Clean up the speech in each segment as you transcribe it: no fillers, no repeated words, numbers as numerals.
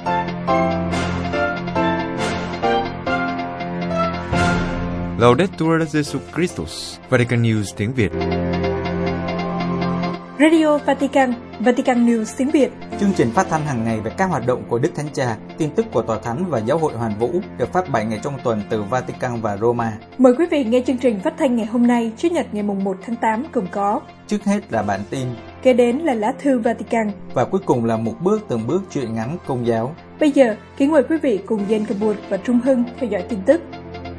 Laudetur Jesus Christus, Vatican News tiếng Việt. Radio Vatican, Vatican News tiếng Việt. Chương trình phát thanh hàng ngày về các hoạt động của Đức Thánh Cha, tin tức của Tòa Thánh và Giáo hội Hoàn Vũ được phát 7 ngày trong tuần từ Vatican và Roma. Mời quý vị nghe chương trình phát thanh ngày hôm nay, Chủ nhật ngày 1 tháng 8 gồm có: trước hết là bản tin, kế đến là lá thư Vatican và cuối cùng là một bước từng bước truyện ngắn Công giáo. Bây giờ, kính mời quý vị cùng Jane Kabur và Trung Hưng theo dõi tin tức.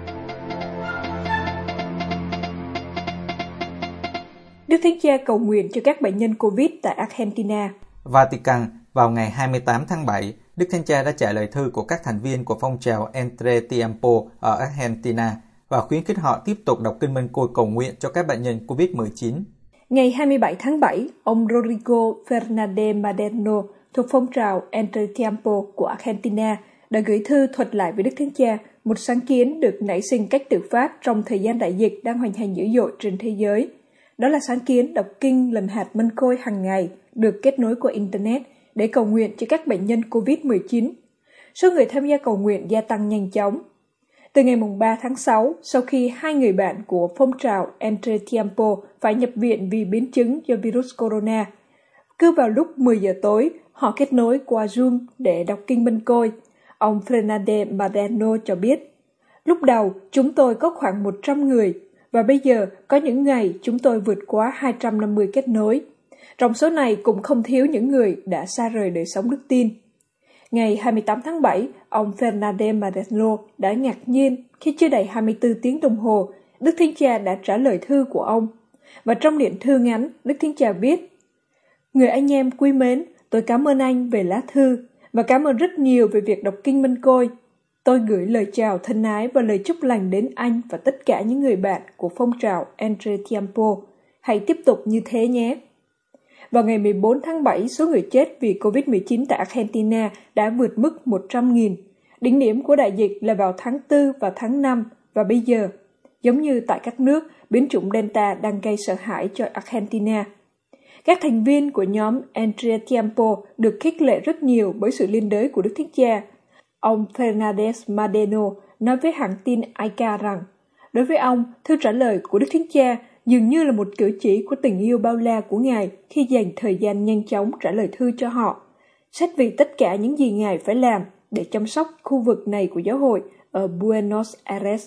Đức Thánh Cha cầu nguyện cho các bệnh nhân Covid tại Argentina. Vatican, vào ngày 28 tháng 7, Đức Thánh Cha đã trả lời thư của các thành viên của phong trào Entre Tiempo ở Argentina và khuyến khích họ tiếp tục đọc kinh Mân Côi cầu nguyện cho các bệnh nhân Covid-19. Ngày 27 tháng 7, ông Rodrigo Fernández Maderno thuộc phong trào Entre Tiempo của Argentina đã gửi thư thuật lại với Đức Thánh Cha một sáng kiến được nảy sinh cách tự phát trong thời gian đại dịch đang hoành hành dữ dội trên thế giới. Đó là sáng kiến đọc kinh lần hạt Mân Côi hàng ngày được kết nối qua Internet để cầu nguyện cho các bệnh nhân COVID-19. Số người tham gia cầu nguyện gia tăng nhanh chóng. Từ ngày 3 tháng 6, sau khi 2 người bạn của phong trào Entre Tiempo phải nhập viện vì biến chứng do virus corona, cứ vào lúc 10 giờ tối, họ kết nối qua Zoom để đọc kinh Mân Côi. Ông Fernández Maderno cho biết, lúc đầu chúng tôi có khoảng 100 người, và bây giờ có những ngày chúng tôi vượt quá 250 kết nối. Trong số này cũng không thiếu những người đã xa rời đời sống đức tin. Ngày 28 tháng 7, ông Fernández Maderno đã ngạc nhiên khi chưa đầy 24 tiếng đồng hồ, Đức Thánh Cha đã trả lời thư của ông. Và trong điện thư ngắn, Đức Thánh Cha viết: Người anh em quý mến, tôi cảm ơn anh về lá thư và cảm ơn rất nhiều về việc đọc kinh Mân Côi. Tôi gửi lời chào thân ái và lời chúc lành đến anh và tất cả những người bạn của phong trào Entre Tiempo. Hãy tiếp tục như thế nhé. Vào ngày 14 tháng 7, số người chết vì COVID-19 tại Argentina đã vượt mức 100.000. Đỉnh điểm của đại dịch là vào tháng 4 và tháng 5, và bây giờ, giống như tại các nước, biến chủng Delta đang gây sợ hãi cho Argentina. Các thành viên của nhóm Entre Tiempo được khích lệ rất nhiều bởi sự liên đới của Đức Thánh Cha. Ông Fernández Maderno nói với hãng tin AICA rằng, đối với ông, thư trả lời của Đức Thánh Cha dường như là một cử chỉ của tình yêu bao la của Ngài khi dành thời gian nhanh chóng trả lời thư cho họ, xét vì tất cả những gì Ngài phải làm để chăm sóc khu vực này của giáo hội ở Buenos Aires.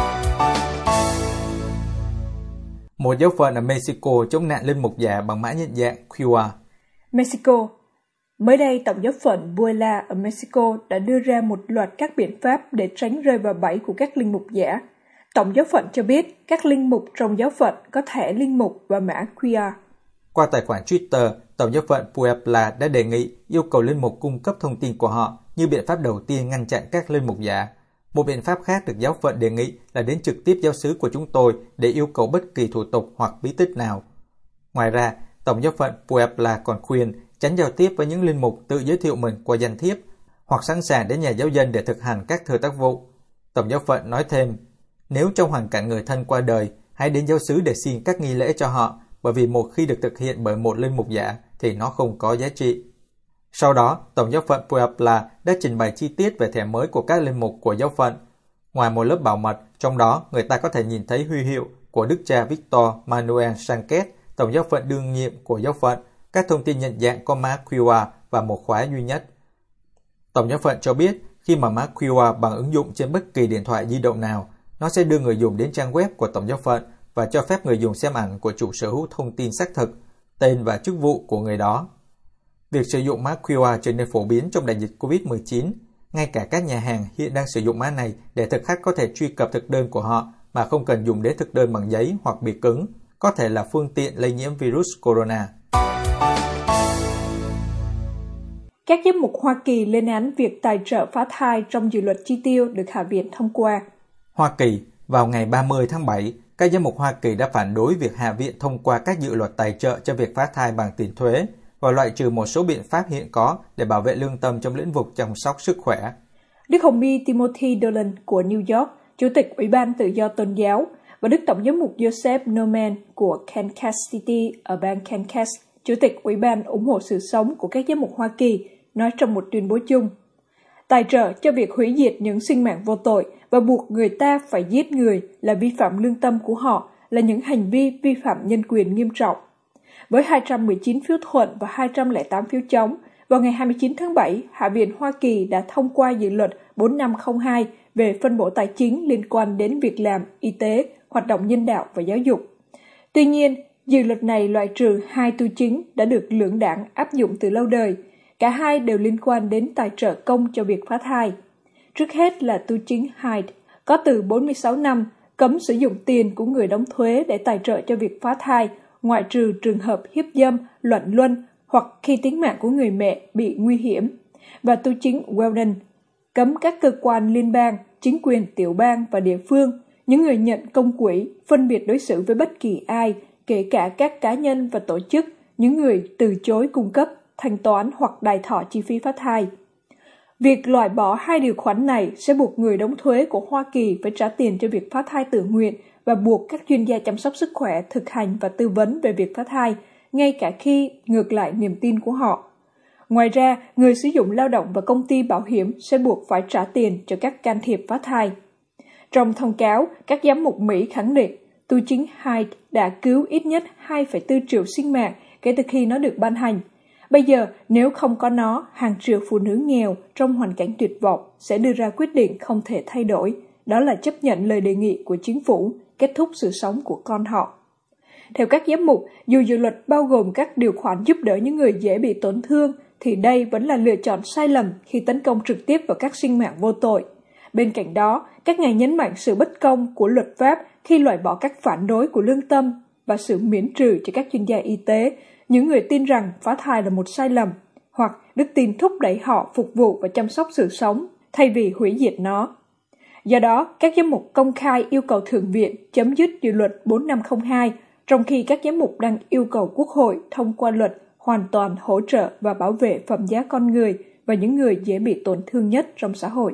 Một giáo phận ở Mexico chống nạn linh mục giả bằng mã nhận dạng QR. Mexico. Mới đây, Tổng giáo phận Puebla ở Mexico đã đưa ra một loạt các biện pháp để tránh rơi vào bẫy của các linh mục giả. Tổng giáo phận cho biết các linh mục trong giáo phận có thẻ linh mục và mã QR. Qua tài khoản Twitter, Tổng giáo phận Puebla đã đề nghị yêu cầu linh mục cung cấp thông tin của họ như biện pháp đầu tiên ngăn chặn các linh mục giả. Một biện pháp khác được giáo phận đề nghị là đến trực tiếp giáo xứ của chúng tôi để yêu cầu bất kỳ thủ tục hoặc bí tích nào. Ngoài ra, Tổng giáo phận Puebla còn khuyên tránh giao tiếp với những linh mục tự giới thiệu mình qua danh thiếp hoặc sẵn sàng đến nhà giáo dân để thực hành các thừa tác vụ. Tổng giáo phận nói thêm, nếu trong hoàn cảnh người thân qua đời, hãy đến giáo xứ để xin các nghi lễ cho họ, bởi vì một khi được thực hiện bởi một linh mục giả thì nó không có giá trị. Sau đó, Tổng giáo phận Puebla đã trình bày chi tiết về thẻ mới của các linh mục của giáo phận. Ngoài một lớp bảo mật, trong đó người ta có thể nhìn thấy huy hiệu của Đức cha Victor Manuel Sanquez, Tổng giáo phận đương nhiệm của giáo phận, các thông tin nhận dạng có mã QR và một khóa duy nhất. Tổng giáo phận cho biết khi mà mã QR bằng ứng dụng trên bất kỳ điện thoại di động nào, nó sẽ đưa người dùng đến trang web của Tổng giáo phận và cho phép người dùng xem ảnh của chủ sở hữu thông tin xác thực, tên và chức vụ của người đó. Việc sử dụng mã QR trở nên phổ biến trong đại dịch COVID-19. Ngay cả các nhà hàng hiện đang sử dụng mã này để thực khách có thể truy cập thực đơn của họ mà không cần dùng đến thực đơn bằng giấy hoặc bìa cứng, có thể là phương tiện lây nhiễm virus corona. Các giám mục Hoa Kỳ lên án việc tài trợ phá thai trong dự luật chi tiêu được Hạ viện thông qua. Hoa Kỳ, vào ngày 30 tháng 7, các giám mục Hoa Kỳ đã phản đối việc Hạ viện thông qua các dự luật tài trợ cho việc phá thai bằng tiền thuế và loại trừ một số biện pháp hiện có để bảo vệ lương tâm trong lĩnh vực chăm sóc sức khỏe. Đức Hồng y Timothy Dolan của New York, Chủ tịch Ủy ban Tự do Tôn giáo, và Đức Tổng giám mục Joseph Norman của Kansas City ở bang Kansas, Chủ tịch Ủy ban ủng hộ sự sống của các giám mục Hoa Kỳ, nói trong một tuyên bố chung, tài trợ cho việc hủy diệt những sinh mạng vô tội và buộc người ta phải giết người là vi phạm lương tâm của họ, là những hành vi vi phạm nhân quyền nghiêm trọng. Với 219 phiếu thuận và 208 phiếu chống, vào ngày 29 tháng 7, Hạ viện Hoa Kỳ đã thông qua dự luật 4502 về phân bổ tài chính liên quan đến việc làm, y tế, hoạt động nhân đạo và giáo dục. Tuy nhiên, dự luật này loại trừ hai tu chính đã được lưỡng đảng áp dụng từ lâu đời. Cả hai đều liên quan đến tài trợ công cho việc phá thai. Trước hết là tu chính Hyde, có từ 46 năm, cấm sử dụng tiền của người đóng thuế để tài trợ cho việc phá thai, ngoại trừ trường hợp hiếp dâm, loạn luân hoặc khi tính mạng của người mẹ bị nguy hiểm. Và tu chính Weldon, cấm các cơ quan liên bang, chính quyền tiểu bang và địa phương, những người nhận công quỹ, phân biệt đối xử với bất kỳ ai, kể cả các cá nhân và tổ chức, những người từ chối cung cấp, thanh toán hoặc đài thọ chi phí phá thai. Việc loại bỏ hai điều khoản này sẽ buộc người đóng thuế của Hoa Kỳ phải trả tiền cho việc phá thai tự nguyện và buộc các chuyên gia chăm sóc sức khỏe thực hành và tư vấn về việc phá thai, ngay cả khi ngược lại niềm tin của họ. Ngoài ra, người sử dụng lao động và công ty bảo hiểm sẽ buộc phải trả tiền cho các can thiệp phá thai. Trong thông cáo, các giám mục Mỹ khẳng định tu chính Hyde đã cứu ít nhất 2,4 triệu sinh mạng kể từ khi nó được ban hành. Bây giờ, nếu không có nó, hàng triệu phụ nữ nghèo trong hoàn cảnh tuyệt vọng sẽ đưa ra quyết định không thể thay đổi, đó là chấp nhận lời đề nghị của chính phủ, kết thúc sự sống của con họ. Theo các giám mục, dù dự luật bao gồm các điều khoản giúp đỡ những người dễ bị tổn thương, thì đây vẫn là lựa chọn sai lầm khi tấn công trực tiếp vào các sinh mạng vô tội. Bên cạnh đó, các ngài nhấn mạnh sự bất công của luật pháp khi loại bỏ các phản đối của lương tâm và sự miễn trừ cho các chuyên gia y tế, những người tin rằng phá thai là một sai lầm, hoặc đức tin thúc đẩy họ phục vụ và chăm sóc sự sống, thay vì hủy diệt nó. Do đó, các giám mục công khai yêu cầu Thượng viện chấm dứt dự luật 4502, trong khi các giám mục đang yêu cầu Quốc hội thông qua luật hoàn toàn hỗ trợ và bảo vệ phẩm giá con người và những người dễ bị tổn thương nhất trong xã hội.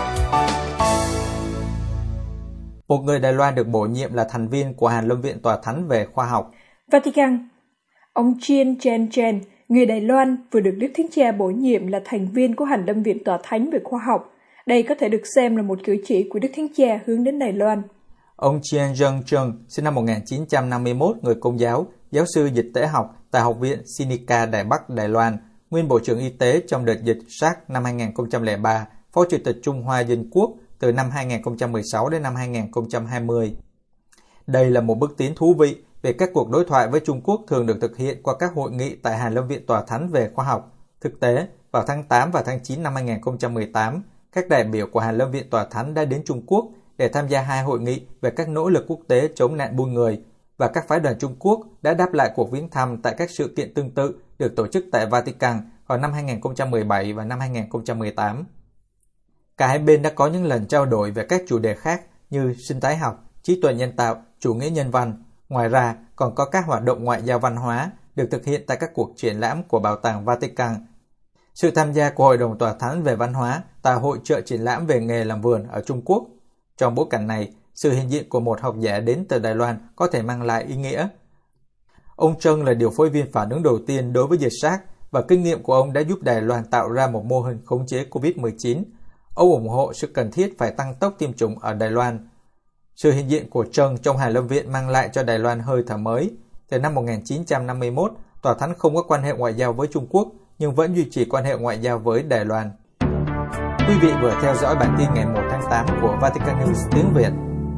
Một người Đài Loan được bổ nhiệm là thành viên của Hàn Lâm Viện Tòa Thánh về khoa học. Vatican. Ông Chien Chen, người Đài Loan, vừa được Đức Thánh Cha bổ nhiệm là thành viên của Hàn Lâm Viện Tòa Thánh về khoa học. Đây có thể được xem là một cử chỉ của Đức Thánh Cha hướng đến Đài Loan. Ông Chien Zheng, sinh năm 1951, người Công giáo, giáo sư dịch tễ học tại Học viện Sinica Đài Bắc, Đài Loan, nguyên Bộ trưởng Y tế trong đợt dịch SARS năm 2003, Phó Chủ tịch Trung Hoa Dân Quốc từ năm 2016 đến năm 2020. Đây là một bước tiến thú vị về các cuộc đối thoại với Trung Quốc thường được thực hiện qua các hội nghị tại Hàn Lâm Viện Tòa Thánh về khoa học. Thực tế, vào tháng 8 và tháng 9 năm 2018, các đại biểu của Hàn Lâm Viện Tòa Thánh đã đến Trung Quốc để tham gia hai hội nghị về các nỗ lực quốc tế chống nạn buôn người, và các phái đoàn Trung Quốc đã đáp lại cuộc viếng thăm tại các sự kiện tương tự được tổ chức tại Vatican vào năm 2017 và năm 2018. Cả hai bên đã có những lần trao đổi về các chủ đề khác như sinh thái học, trí tuệ nhân tạo, chủ nghĩa nhân văn. Ngoài ra, còn có các hoạt động ngoại giao văn hóa được thực hiện tại các cuộc triển lãm của Bảo tàng Vatican. Sự tham gia của Hội đồng Tòa Thánh về Văn hóa tại hội chợ triển lãm về nghề làm vườn ở Trung Quốc. Trong bối cảnh này, sự hiện diện của một học giả đến từ Đài Loan có thể mang lại ý nghĩa. Ông Trân là điều phối viên phản ứng đầu tiên đối với dịch SARS và kinh nghiệm của ông đã giúp Đài Loan tạo ra một mô hình khống chế COVID-19. Ông ủng hộ sự cần thiết phải tăng tốc tiêm chủng ở Đài Loan. Sự hiện diện của Trân trong Hàn Lâm Viện mang lại cho Đài Loan hơi thở mới. Từ năm 1951, Tòa Thánh không có quan hệ ngoại giao với Trung Quốc, nhưng vẫn duy trì quan hệ ngoại giao với Đài Loan. Quý vị vừa theo dõi bản tin ngày 1 tháng 8 của Vatican News tiếng Việt.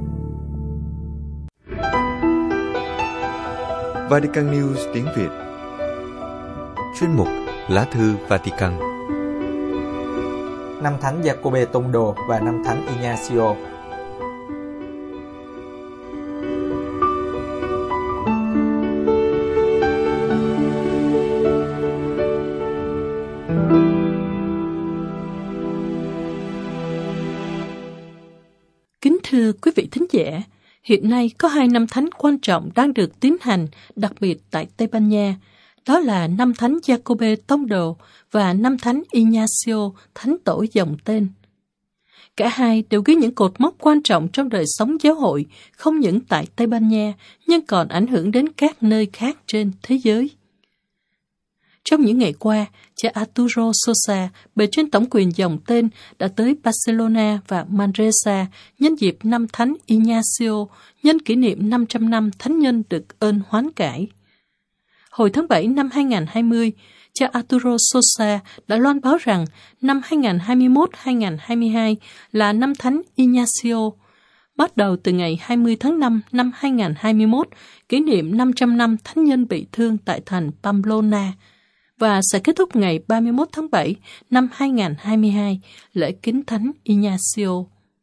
Vatican News tiếng Việt. Chuyên mục Lá thư Vatican. Năm Thánh Giacôbê Tông Đồ và Năm Thánh Ignacio. Kính thưa quý vị thính giả, hiện nay có hai năm thánh quan trọng đang được tiến hành, đặc biệt tại Tây Ban Nha. Đó là năm Thánh Giacôbê Tông Đồ và năm Thánh Ignacio, Thánh Tổ dòng tên. Cả hai đều ghi những cột mốc quan trọng trong đời sống giáo hội, không những tại Tây Ban Nha, nhưng còn ảnh hưởng đến các nơi khác trên thế giới. Trong những ngày qua, cha Arturo Sosa, bề trên tổng quyền dòng tên, đã tới Barcelona và Manresa nhân dịp năm Thánh Ignacio, nhân kỷ niệm 500 năm thánh nhân được ơn hoán cải. Hồi tháng 7 năm 2020, cha Arturo Sosa đã loan báo rằng năm 2021-2022 là năm Thánh Ignacio. Bắt đầu từ ngày 20 tháng 5 năm 2021, kỷ niệm 500 năm thánh nhân bị thương tại thành Pamplona, và sẽ kết thúc ngày 31 tháng 7 năm 2022, lễ kính Thánh Ignacio.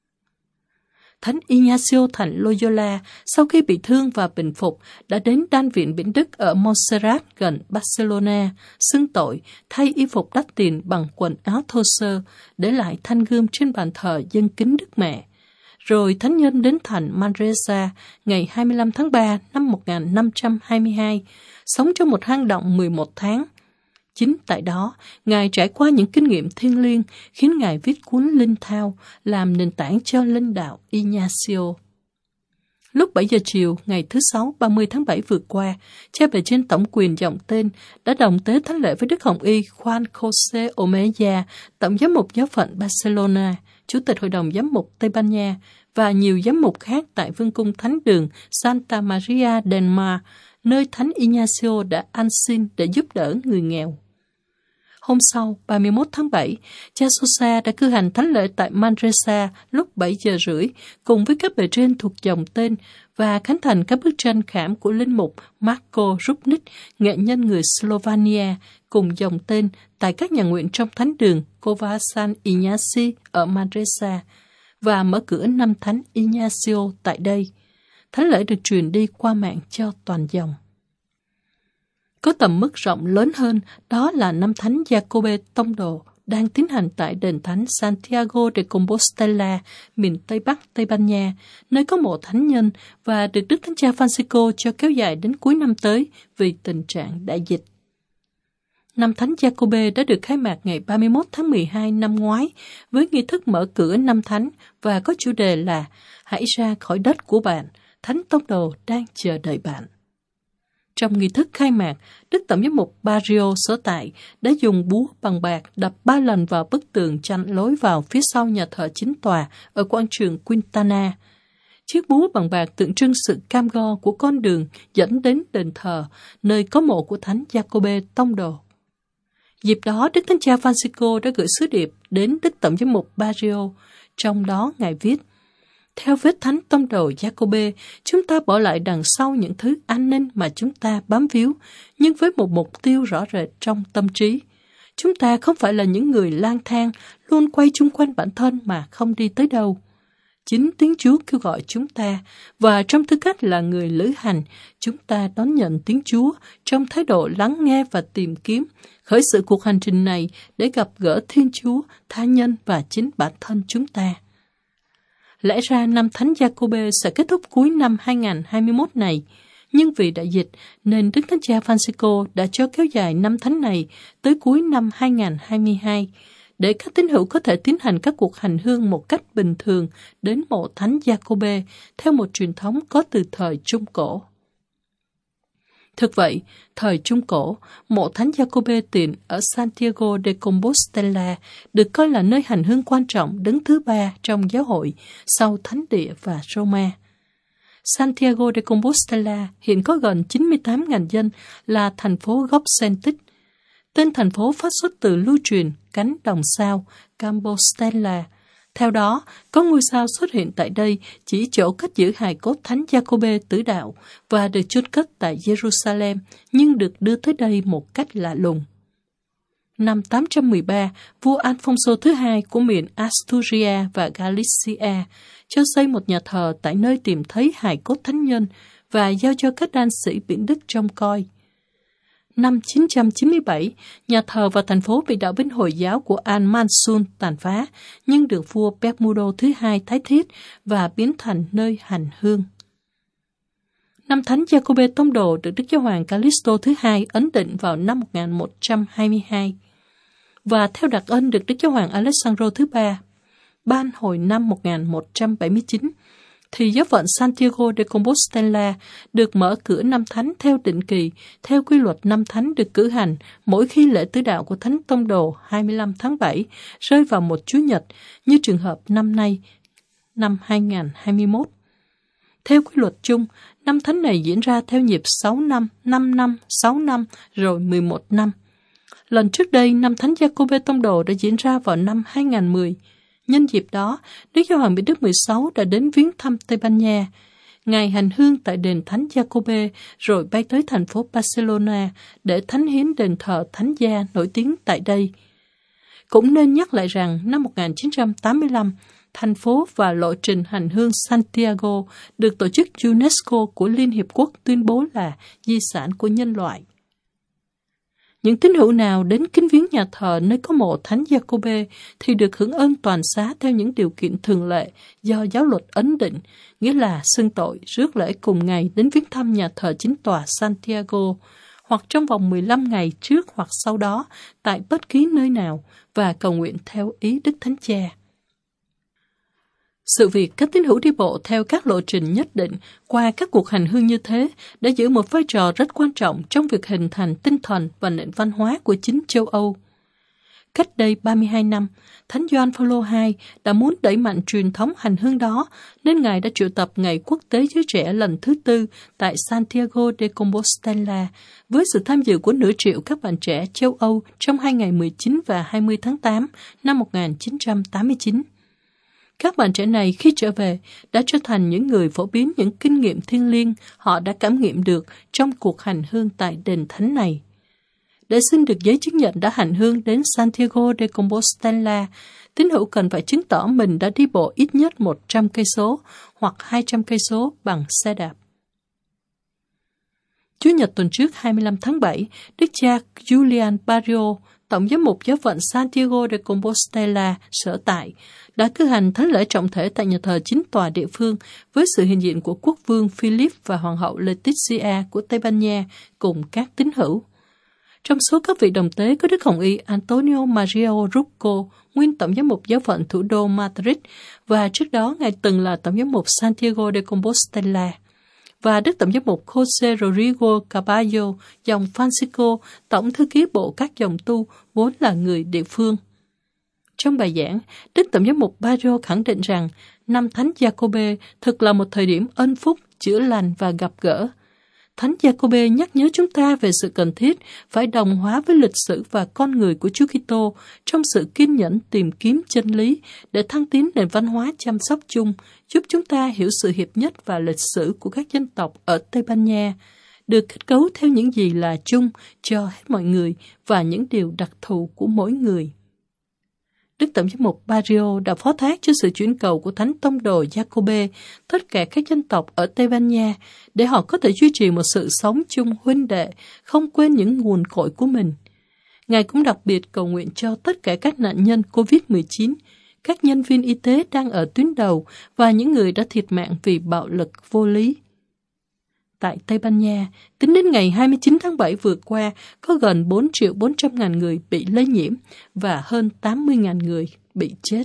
Thánh Ignacio thành Loyola, sau khi bị thương và bình phục, đã đến đan viện Biển Đức ở Montserrat gần Barcelona, xưng tội, thay y phục đắt tiền bằng quần áo thô sơ, để lại thanh gươm trên bàn thờ dâng kính Đức Mẹ. Rồi thánh nhân đến thành Manresa ngày 25 tháng 3 năm 1522, sống trong một hang động 11 tháng. Chính tại đó, Ngài trải qua những kinh nghiệm thiêng liêng khiến Ngài viết cuốn Linh Thao làm nền tảng cho linh đạo Ignacio. Lúc 7 giờ chiều, ngày thứ Sáu 30 tháng 7 vừa qua, cha bề trên tổng quyền dòng tên đã đồng tế thánh lễ với Đức Hồng Y Juan José Omeya, tổng giám mục giáo phận Barcelona, chủ tịch hội đồng giám mục Tây Ban Nha và nhiều giám mục khác tại vương cung thánh đường Santa Maria del Mar, nơi Thánh Ignacio đã ăn xin để giúp đỡ người nghèo. Hôm sau, 31 tháng 7, cha Sosa đã cử hành thánh lễ tại Manresa lúc 7 giờ rưỡi cùng với các bề trên thuộc dòng tên và khánh thành các bức tranh khảm của linh mục Marko Rupnik, nghệ nhân người Slovenia, cùng dòng tên tại các nhà nguyện trong thánh đường Cova San Ignaci ở Manresa và mở cửa năm Thánh Ignacio tại đây. Thánh lễ được truyền đi qua mạng cho toàn dòng. Có tầm mức rộng lớn hơn, đó là năm Thánh Giacobbe Tông Đồ đang tiến hành tại đền thánh Santiago de Compostela, miền Tây Bắc Tây Ban Nha, nơi có mộ thánh nhân và được Đức Thánh Cha Francisco cho kéo dài đến cuối năm tới vì tình trạng đại dịch. Năm Thánh Giacobbe đã được khai mạc ngày 31 tháng 12 năm ngoái với nghi thức mở cửa năm Thánh và có chủ đề là Hãy ra khỏi đất của bạn, Thánh Tông Đồ đang chờ đợi bạn. Trong nghi thức khai mạc, Đức Tổng giám mục Barrio sở tại đã dùng búa bằng bạc đập 3 lần vào bức tường chắn lối vào phía sau nhà thờ chính tòa ở quảng trường Quintana. Chiếc búa bằng bạc tượng trưng sự cam go của con đường dẫn đến đền thờ, nơi có mộ của Thánh Giacobbe Tông Đồ. Dịp đó, Đức Thánh Cha Francisco đã gửi sứ điệp đến Đức Tổng giám mục Barrio, trong đó Ngài viết: Theo vết Thánh Tông Đồ Giacobbe, chúng ta bỏ lại đằng sau những thứ an ninh mà chúng ta bám víu, nhưng với một mục tiêu rõ rệt trong tâm trí. Chúng ta không phải là những người lang thang, luôn quay chung quanh bản thân mà không đi tới đâu. Chính tiếng Chúa kêu gọi chúng ta, và trong tư cách là người lữ hành, chúng ta đón nhận tiếng Chúa trong thái độ lắng nghe và tìm kiếm, khởi sự cuộc hành trình này để gặp gỡ Thiên Chúa, tha nhân và chính bản thân chúng ta. Lẽ ra năm Thánh Giacobbe sẽ kết thúc cuối năm 2021 này, nhưng vì đại dịch nên Đức Thánh Cha Francisco đã cho kéo dài năm Thánh này tới cuối năm 2022, để các tín hữu có thể tiến hành các cuộc hành hương một cách bình thường đến mộ Thánh Giacobbe theo một truyền thống có từ thời Trung Cổ. Thực vậy, thời Trung Cổ, mộ Thánh Giacobbe Tiền ở Santiago de Compostela được coi là nơi hành hương quan trọng đứng thứ 3 trong giáo hội sau Thánh Địa và Roma. Santiago de Compostela hiện có gần 98.000 dân, là thành phố gốc Celtic. Tên thành phố phát xuất từ lưu truyền cánh đồng sao Compostela. Theo đó, có ngôi sao xuất hiện tại đây chỉ chỗ cất giữ hài cốt Thánh Giacobbe tử đạo và được chôn cất tại Jerusalem, nhưng được đưa tới đây một cách lạ lùng. Năm 813, vua Alfonso thứ hai của miền Asturia và Galicia cho xây một nhà thờ tại nơi tìm thấy hài cốt thánh nhân và giao cho các đan sĩ Biển Đức trông coi. Năm 997, nhà thờ và thành phố bị đạo binh Hồi giáo của Al-Mansur tàn phá, nhưng được vua Bermudo thứ hai tái thiết và biến thành nơi hành hương. Năm Thánh Giacobbe Tông Đồ được Đức Giáo hoàng Calixto thứ hai ấn định vào năm 1122, và theo đặc ân được Đức Giáo hoàng Alessandro thứ ba ban hồi năm 1179, thì giáo phận Santiago de Compostela được mở cửa năm thánh theo định kỳ, theo quy luật năm thánh được cử hành mỗi khi lễ tứ đạo của Thánh Tông Đồ 25 tháng 7 rơi vào một Chủ nhật, như trường hợp năm nay, năm 2021. Theo quy luật chung, năm thánh này diễn ra theo nhịp 6 năm, 5 năm, 6 năm, rồi 11 năm. Lần trước đây, năm thánh Giacôbê Tông Đồ đã diễn ra vào năm 2010. Nhân dịp đó, Đức Giáo hoàng Benedict XVI đã đến viếng thăm Tây Ban Nha. Ngài hành hương tại đền Thánh Giacôbê rồi bay tới thành phố Barcelona để thánh hiến đền thờ Thánh Gia nổi tiếng tại đây. Cũng nên nhắc lại rằng năm 1985, thành phố và lộ trình hành hương Santiago được Tổ chức UNESCO của Liên Hiệp Quốc tuyên bố là di sản của nhân loại. Những tín hữu nào đến kính viếng nhà thờ nơi có mộ Thánh Giacôbê thì được hưởng ơn toàn xá theo những điều kiện thường lệ do giáo luật ấn định, nghĩa là xưng tội, rước lễ cùng ngày đến viếng thăm nhà thờ chính tòa Santiago, hoặc trong vòng 15 ngày trước hoặc sau đó tại bất kỳ nơi nào và cầu nguyện theo ý Đức Thánh Cha. Sự việc các tín hữu đi bộ theo các lộ trình nhất định qua các cuộc hành hương như thế đã giữ một vai trò rất quan trọng trong việc hình thành tinh thần và nền văn hóa của chính châu Âu. Cách đây 32 năm, Thánh Gioan Phaolô II đã muốn đẩy mạnh truyền thống hành hương đó, nên Ngài đã triệu tập Ngày Quốc tế Giới Trẻ lần thứ 4 tại Santiago de Compostela với sự tham dự của nửa triệu các bạn trẻ châu Âu trong hai ngày 19 và 20 tháng 8 năm 1989. Các bạn trẻ này khi trở về đã trở thành những người phổ biến những kinh nghiệm thiêng liêng họ đã cảm nghiệm được trong cuộc hành hương tại đền thánh này. Để xin được giấy chứng nhận đã hành hương đến Santiago de Compostela, tín hữu cần phải chứng tỏ mình đã đi bộ ít nhất 100 cây số hoặc 200 cây số bằng xe đạp. Chủ nhật tuần trước 25 tháng 7, Đức cha Julian Barrio, Tổng giám mục giáo phận Santiago de Compostela sở tại, đã cử hành thánh lễ trọng thể tại nhà thờ chính tòa địa phương với sự hiện diện của quốc vương Philip và hoàng hậu Letizia của Tây Ban Nha cùng các tín hữu. Trong số các vị đồng tế có Đức Hồng Y Antonio Maria Rocco, nguyên Tổng giám mục giáo phận thủ đô Madrid, và trước đó Ngài từng là Tổng giám mục Santiago de Compostela, và Đức Tổng giám mục Jose Rodrigo Carballo, dòng Francisco, Tổng thư ký bộ các dòng tu, vốn là người địa phương. Trong bài giảng, Đức Tổng giám mục Barrio khẳng định rằng năm Thánh Giacôbê thực là một thời điểm ân phúc, chữa lành và gặp gỡ. Thánh Giacôbê nhắc nhớ chúng ta về sự cần thiết phải đồng hóa với lịch sử và con người của Chúa Kitô trong sự kiên nhẫn tìm kiếm chân lý để thăng tiến nền văn hóa chăm sóc chung, giúp chúng ta hiểu sự hiệp nhất và lịch sử của các dân tộc ở Tây Ban Nha, được kết cấu theo những gì là chung cho hết mọi người và những điều đặc thù của mỗi người. Đức Tổng giám mục Barrio đã phó thác cho sự chuyển cầu của Thánh Tông Đồ Giacôbê tất cả các dân tộc ở Tây Ban Nha để họ có thể duy trì một sự sống chung huynh đệ, không quên những nguồn cội của mình. Ngài cũng đặc biệt cầu nguyện cho tất cả các nạn nhân COVID-19, các nhân viên y tế đang ở tuyến đầu và những người đã thiệt mạng vì bạo lực vô lý. Tại Tây Ban Nha, tính đến ngày 29 tháng 7 vừa qua, có gần 4.400.000 người bị lây nhiễm và hơn 80.000 người bị chết.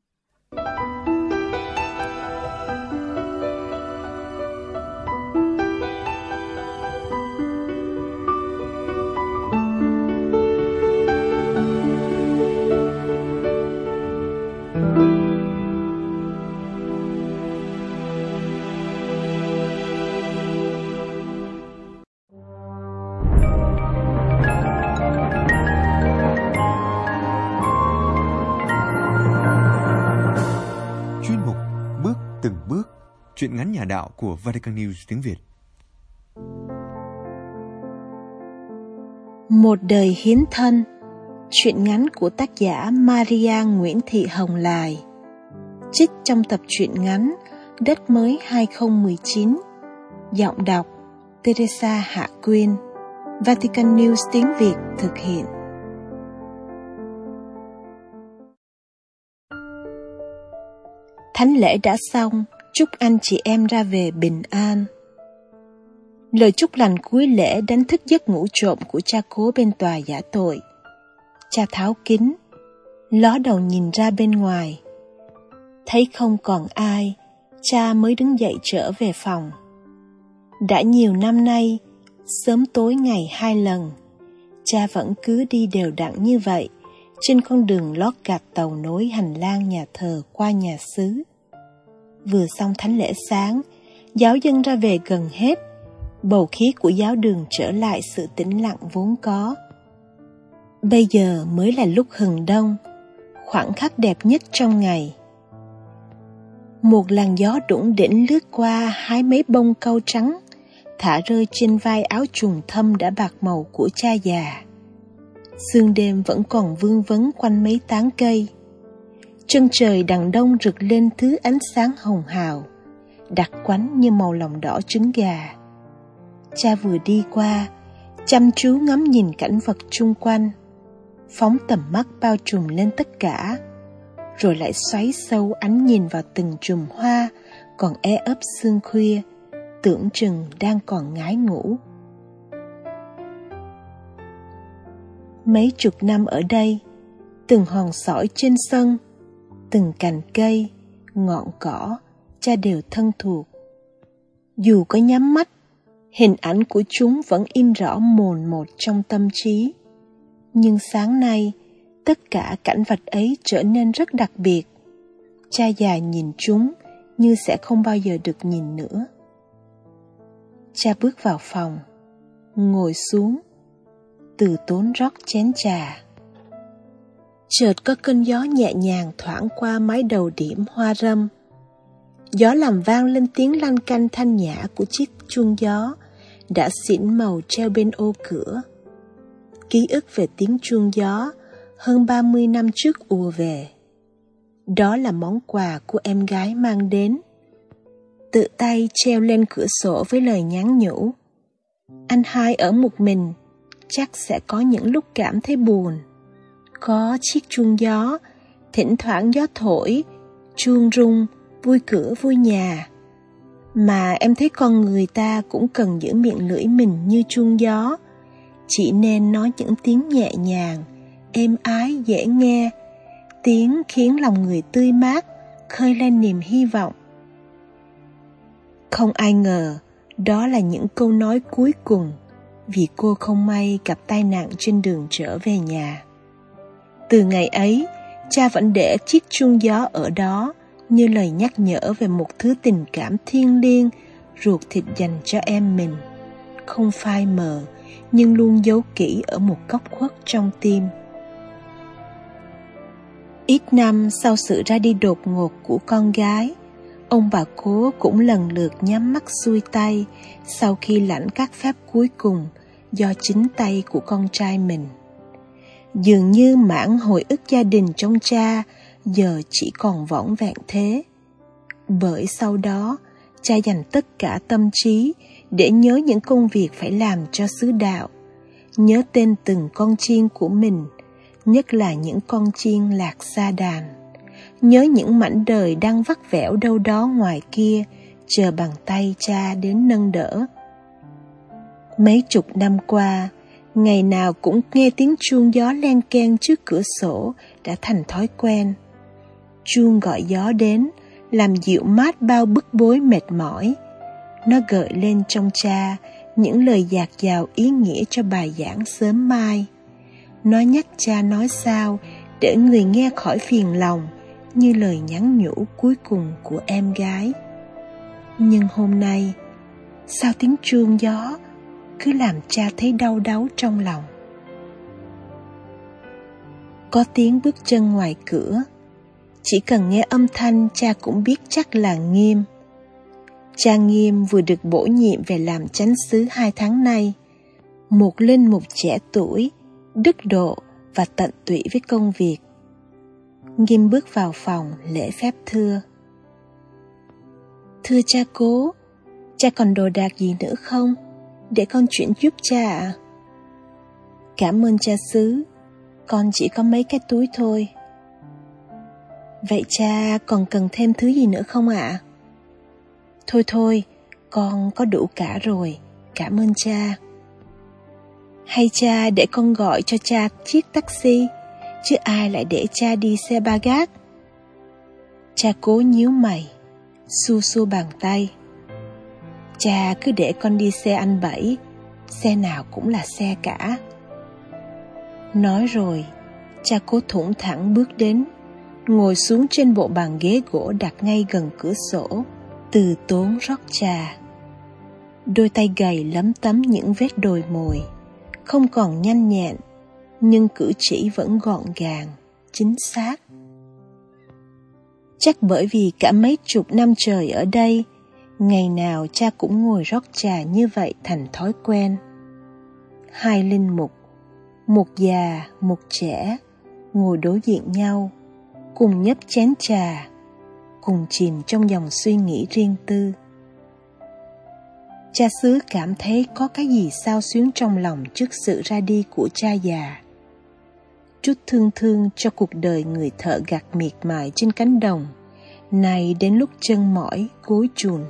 Truyện ngắn nhà đạo của Vatican News tiếng Việt. Một đời hiến thân. Truyện ngắn của tác giả Maria Nguyễn Thị Hồng Lài. Trích trong tập truyện ngắn Đất Mới 2019. Giọng đọc Teresa Hạ Quyên. Vatican News tiếng Việt thực hiện. Thánh lễ đã xong. Chúc anh chị em ra về bình an. Lời chúc lành cuối lễ đánh thức giấc ngủ trộm của cha cố bên tòa giả tội. Cha tháo kính, ló đầu nhìn ra bên ngoài. Thấy không còn ai, cha mới đứng dậy trở về phòng. Đã nhiều năm nay, sớm tối ngày 2 lần, cha vẫn cứ đi đều đặn như vậy trên con đường lót gạch tàu nối hành lang nhà thờ qua nhà xứ. Vừa xong thánh lễ sáng, giáo dân ra về gần hết, bầu khí của giáo đường trở lại sự tĩnh lặng vốn có. Bây giờ mới là lúc hừng đông, khoảnh khắc đẹp nhất trong ngày. Một làn gió đủng đỉnh lướt qua hái mấy bông cau trắng, thả rơi trên vai áo trùng thâm đã bạc màu của cha già. Sương đêm vẫn còn vương vấn quanh mấy tán cây. Chân trời đằng đông rực lên thứ ánh sáng hồng hào, đặc quánh như màu lòng đỏ trứng gà. Cha vừa đi qua, chăm chú ngắm nhìn cảnh vật chung quanh, phóng tầm mắt bao trùm lên tất cả, rồi lại xoáy sâu ánh nhìn vào từng chùm hoa còn e ấp sương khuya, tưởng chừng đang còn ngái ngủ. Mấy chục năm ở đây, từng hòn sỏi trên sân, từng cành cây, ngọn cỏ, cha đều thân thuộc. Dù có nhắm mắt, hình ảnh của chúng vẫn in rõ mồn một trong tâm trí. Nhưng sáng nay, tất cả cảnh vật ấy trở nên rất đặc biệt. Cha già nhìn chúng như sẽ không bao giờ được nhìn nữa. Cha bước vào phòng, ngồi xuống, từ tốn rót chén trà. Chợt có cơn gió nhẹ nhàng thoảng qua mái đầu điểm hoa râm. Gió làm vang lên tiếng lanh canh thanh nhã của chiếc chuông gió đã xỉn màu treo bên ô cửa. Ký ức về tiếng chuông gió hơn 30 năm trước ùa về. Đó là món quà của em gái mang đến, tự tay treo lên cửa sổ với lời nhắn nhủ: anh hai ở một mình, chắc sẽ có những lúc cảm thấy buồn. Có chiếc chuông gió, thỉnh thoảng gió thổi, chuông rung, vui cửa vui nhà. Mà em thấy con người ta cũng cần giữ miệng lưỡi mình như chuông gió, chỉ nên nói những tiếng nhẹ nhàng, êm ái dễ nghe, tiếng khiến lòng người tươi mát, khơi lên niềm hy vọng. Không ai ngờ đó là những câu nói cuối cùng, vì cô không may gặp tai nạn trên đường trở về nhà. Từ ngày ấy, cha vẫn để chiếc chuông gió ở đó như lời nhắc nhở về một thứ tình cảm thiêng liêng, ruột thịt dành cho em mình, không phai mờ nhưng luôn giấu kỹ ở một góc khuất trong tim. Ít năm sau sự ra đi đột ngột của con gái, ông bà cố cũng lần lượt nhắm mắt xuôi tay sau khi lãnh các phép cuối cùng do chính tay của con trai mình. Dường như mảng hồi ức gia đình trong cha giờ chỉ còn vỏn vẹn thế. Bởi sau đó, cha dành tất cả tâm trí để nhớ những công việc phải làm cho xứ đạo, nhớ tên từng con chiên của mình, nhất là những con chiên lạc xa đàn, nhớ những mảnh đời đang vắt vẻo đâu đó ngoài kia, chờ bàn tay cha đến nâng đỡ. Mấy chục năm qua, ngày nào cũng nghe tiếng chuông gió len keng trước cửa sổ đã thành thói quen. Chuông gọi gió đến, làm dịu mát bao bức bối mệt mỏi. Nó gợi lên trong cha những lời dạt dào ý nghĩa cho bài giảng sớm mai. Nó nhắc cha nói sao để người nghe khỏi phiền lòng, như lời nhắn nhủ cuối cùng của em gái. Nhưng hôm nay, sao tiếng chuông gió cứ làm cha thấy đau đáu trong lòng. Có tiếng bước chân ngoài cửa, chỉ cần nghe âm thanh cha cũng biết chắc là Nghiêm. Cha Nghiêm vừa được bổ nhiệm về làm chánh xứ 2 tháng nay, một linh mục trẻ tuổi, đức độ và tận tụy với công việc. Nghiêm bước vào phòng lễ phép thưa: Thưa cha cố, cha còn đồ đạc gì nữa không? Để con chuyển giúp cha ạ. Cảm ơn cha xứ, con chỉ có mấy cái túi thôi. Vậy cha còn cần thêm thứ gì nữa không ạ? Thôi, con có đủ cả rồi, cảm ơn cha. Hay cha để con gọi cho cha chiếc taxi, chứ ai lại để cha đi xe ba gác? Cha cố nhíu mày, xua xua bàn tay. Cha cứ để con đi xe anh Bảy, xe nào cũng là xe cả. Nói rồi, cha cố thủng thẳng bước đến, ngồi xuống trên bộ bàn ghế gỗ đặt ngay gần cửa sổ, từ tốn rót trà. Đôi tay gầy lấm tấm những vết đồi mồi, không còn nhanh nhẹn, nhưng cử chỉ vẫn gọn gàng, chính xác. Chắc bởi vì cả mấy chục năm trời ở đây, ngày nào cha cũng ngồi rót trà như vậy thành thói quen. Hai linh mục, một già, một trẻ, ngồi đối diện nhau, cùng nhấp chén trà, cùng chìm trong dòng suy nghĩ riêng tư. Cha xứ cảm thấy có cái gì xao xuyến trong lòng trước sự ra đi của cha già. Chút thương thương cho cuộc đời người thợ gặt miệt mài trên cánh đồng, này đến lúc chân mỏi, gối chùn.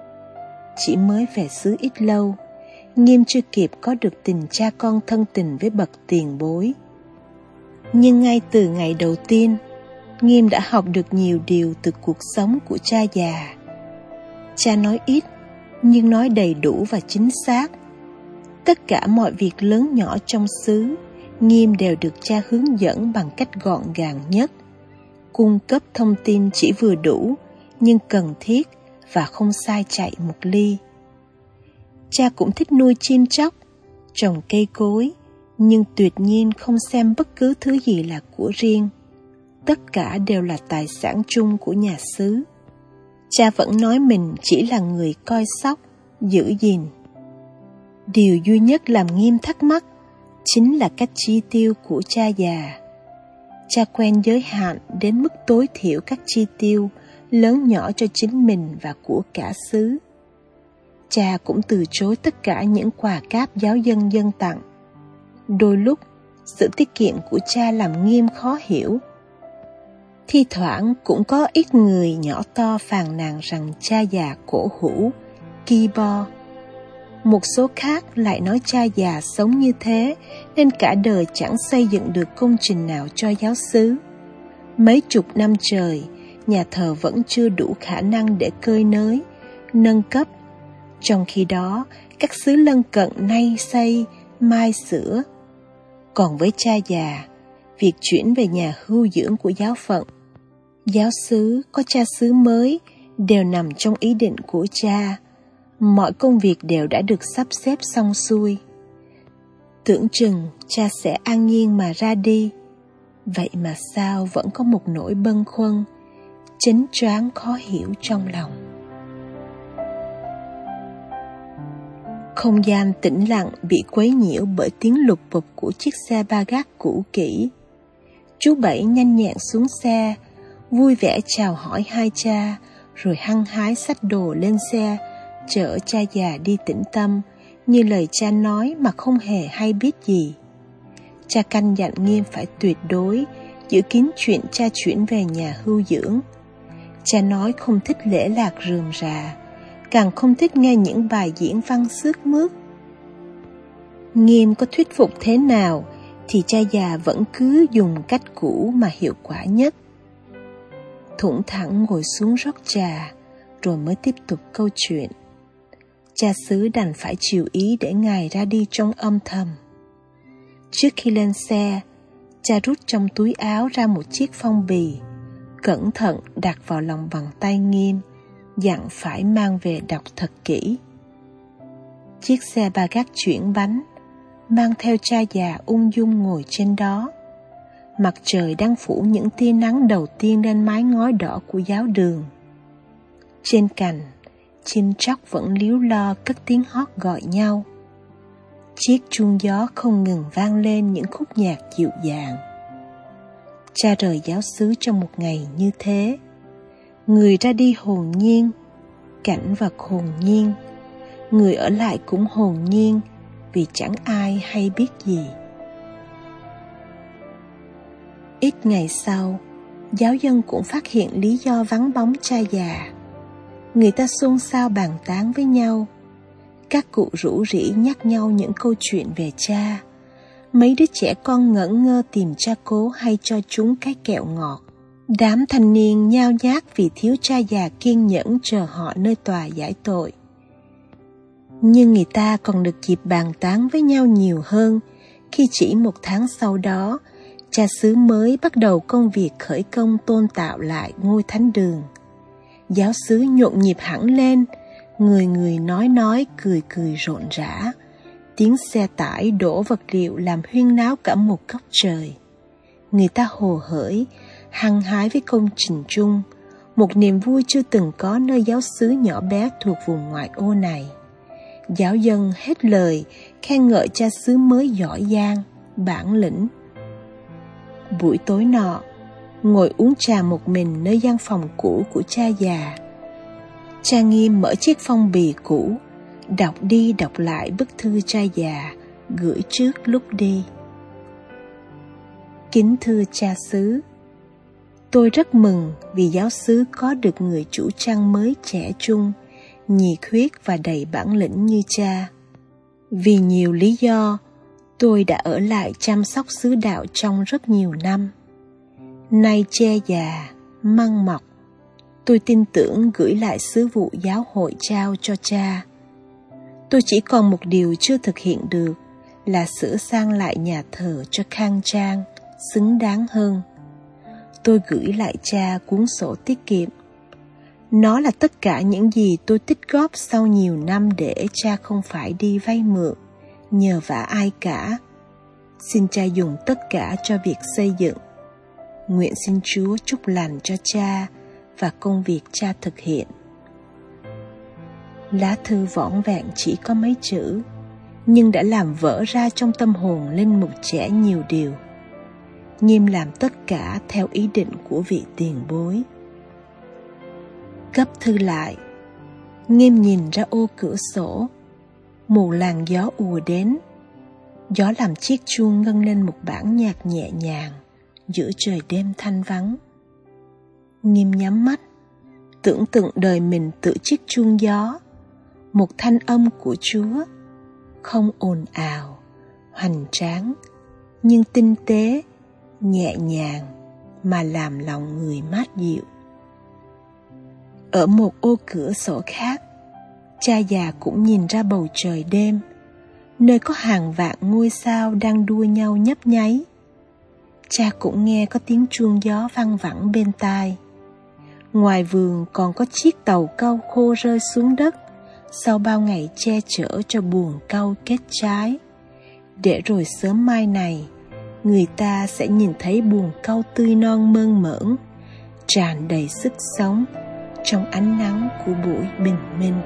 Chỉ mới về xứ ít lâu, Nghiêm chưa kịp có được tình cha con thân tình với bậc tiền bối. Nhưng ngay từ ngày đầu tiên, Nghiêm đã học được nhiều điều từ cuộc sống của cha già. Cha nói ít, nhưng nói đầy đủ và chính xác. Tất cả mọi việc lớn nhỏ trong xứ, Nghiêm đều được cha hướng dẫn bằng cách gọn gàng nhất, cung cấp thông tin chỉ vừa đủ, nhưng cần thiết và không sai chạy một ly. Cha cũng thích nuôi chim chóc, trồng cây cối, nhưng tuyệt nhiên không xem bất cứ thứ gì là của riêng. Tất cả đều là tài sản chung của nhà xứ. Cha vẫn nói mình chỉ là người coi sóc, giữ gìn. Điều duy nhất làm Nghiêm thắc mắc chính là cách chi tiêu của cha già. Cha quen giới hạn đến mức tối thiểu các chi tiêu lớn nhỏ cho chính mình và của cả xứ. Cha cũng từ chối tất cả những quà cáp giáo dân dâng tặng. Đôi lúc, sự tiết kiệm của cha làm Nghiêm khó hiểu. Thi thoảng cũng có ít người nhỏ to phàn nàn rằng cha già cổ hủ, ki bo. Một số khác lại nói cha già sống như thế nên cả đời chẳng xây dựng được công trình nào cho giáo xứ. Mấy chục năm trời, nhà thờ vẫn chưa đủ khả năng để cơi nới, nâng cấp. Trong khi đó, các xứ lân cận nay xây, mai sửa. Còn với cha già, việc chuyển về nhà hưu dưỡng của giáo phận, giáo xứ có cha xứ mới đều nằm trong ý định của cha. Mọi công việc đều đã được sắp xếp xong xuôi. Tưởng chừng cha sẽ an nhiên mà ra đi. Vậy mà sao vẫn có một nỗi bâng khuâng, chến choáng khó hiểu trong lòng. Không gian tĩnh lặng bị quấy nhiễu bởi tiếng lục bục của chiếc xe ba gác cũ kỹ. Chú Bảy nhanh nhẹn xuống xe, vui vẻ chào hỏi hai cha, rồi hăng hái xách đồ lên xe, chở cha già đi tĩnh tâm, như lời cha nói mà không hề hay biết gì. Cha căn dặn Nghiêm phải tuyệt đối giữ kín chuyện cha chuyển về nhà hưu dưỡng. Cha nói không thích lễ lạc rườm rà, càng không thích nghe những bài diễn văn xước mướt. Nghiêm có thuyết phục thế nào thì cha già vẫn cứ dùng cách cũ mà hiệu quả nhất. Thủng thẳng ngồi xuống rót trà, rồi mới tiếp tục câu chuyện. Cha xứ đành phải chiều ý để ngài ra đi trong âm thầm. Trước khi lên xe, cha rút trong túi áo ra một chiếc phong bì, cẩn thận đặt vào lòng bàn tay Nghiêm, dặn phải mang về đọc thật kỹ. Chiếc xe ba gác chuyển bánh, mang theo cha già ung dung ngồi trên đó. Mặt trời đang phủ những tia nắng đầu tiên lên mái ngói đỏ của giáo đường. Trên cành, chim chóc vẫn líu lo cất tiếng hót gọi nhau. Chiếc chuông gió không ngừng vang lên những khúc nhạc dịu dàng. Cha rời giáo xứ trong một ngày như thế. Người ra đi hồn nhiên, cảnh vật hồn nhiên. Người ở lại cũng hồn nhiên, vì chẳng ai hay biết gì. Ít ngày sau, giáo dân cũng phát hiện lý do vắng bóng cha già. Người ta xôn xao bàn tán với nhau. Các cụ rủ rỉ nhắc nhau những câu chuyện về cha. Mấy đứa trẻ con ngẩn ngơ tìm cha cố hay cho chúng cái kẹo ngọt. Đám thanh niên nhao nhác vì thiếu cha già kiên nhẫn chờ họ nơi tòa giải tội. Nhưng người ta còn được dịp bàn tán với nhau nhiều hơn khi chỉ 1 tháng sau đó, cha xứ mới bắt đầu công việc khởi công tôn tạo lại ngôi thánh đường. Giáo xứ nhộn nhịp hẳn lên, người người nói cười cười rộn rã. Tiếng xe tải đổ vật liệu làm huyên náo cả một góc trời. Người ta hồ hởi, hăng hái với công trình chung, một niềm vui chưa từng có nơi giáo xứ nhỏ bé thuộc vùng ngoại ô này. Giáo dân hết lời khen ngợi cha xứ mới giỏi giang, bản lĩnh. Buổi tối nọ, ngồi uống trà một mình nơi gian phòng cũ của cha già, cha Nghiêm mở chiếc phong bì cũ, đọc đi đọc lại bức thư cha già gửi trước lúc đi. Kính thưa cha xứ, tôi rất mừng vì giáo xứ có được người chủ trăng mới trẻ trung, nhiệt huyết và đầy bản lĩnh như cha. Vì nhiều lý do, tôi đã ở lại chăm sóc xứ đạo trong rất nhiều năm. Nay che già, măng mọc, tôi tin tưởng gửi lại sứ vụ giáo hội trao cho cha. Tôi chỉ còn một điều chưa thực hiện được là sửa sang lại nhà thờ cho khang trang, xứng đáng hơn. Tôi gửi lại cha cuốn sổ tiết kiệm. Nó là tất cả những gì tôi tích góp sau nhiều năm để cha không phải đi vay mượn, nhờ vả ai cả. Xin cha dùng tất cả cho việc xây dựng. Nguyện xin Chúa chúc lành cho cha và công việc cha thực hiện. Lá thư vỏn vẹn chỉ có mấy chữ, nhưng đã làm vỡ ra trong tâm hồn linh mục trẻ nhiều điều. Nghiêm làm tất cả theo ý định của vị tiền bối. Gấp thư lại, Nghiêm nhìn ra ô cửa sổ. Một làn gió ùa đến. Gió làm chiếc chuông ngân lên một bản nhạc nhẹ nhàng giữa trời đêm thanh vắng. Nghiêm nhắm mắt, tưởng tượng đời mình tự chiếc chuông gió, một thanh âm của Chúa, không ồn ào, hoành tráng, nhưng tinh tế, nhẹ nhàng mà làm lòng người mát dịu. Ở một ô cửa sổ khác, cha già cũng nhìn ra bầu trời đêm, nơi có hàng vạn ngôi sao đang đua nhau nhấp nháy. Cha cũng nghe có tiếng chuông gió văng vẳng bên tai. Ngoài vườn còn có chiếc tàu cau khô rơi xuống đất sau bao ngày che chở cho buồng cau kết trái, để rồi sớm mai này người ta sẽ nhìn thấy buồng cau tươi non mơn mởn, tràn đầy sức sống trong ánh nắng của buổi bình minh.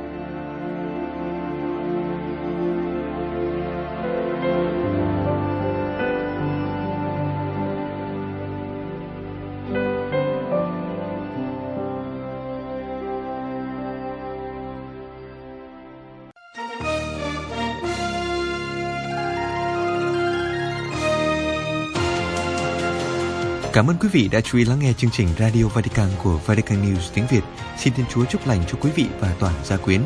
Cảm ơn quý vị đã chú ý lắng nghe chương trình Radio Vatican của Vatican News tiếng Việt. Xin Thiên Chúa chúc lành cho quý vị và toàn gia quyến.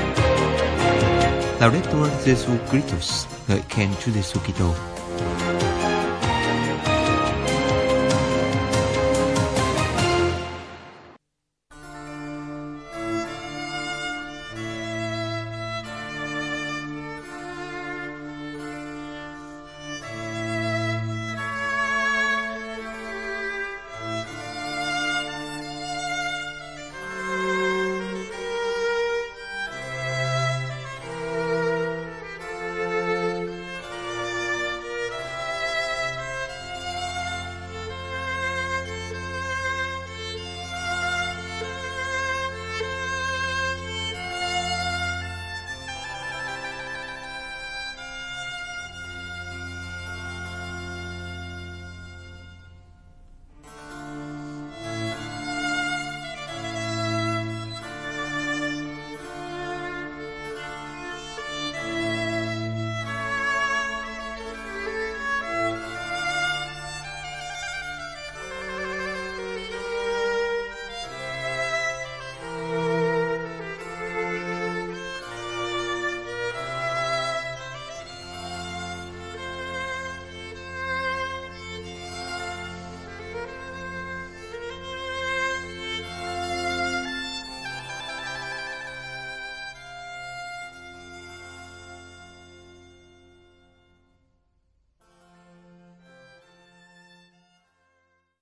Laudetur Jesu Christus, ngợi khen Chúa Giêsu Kitô.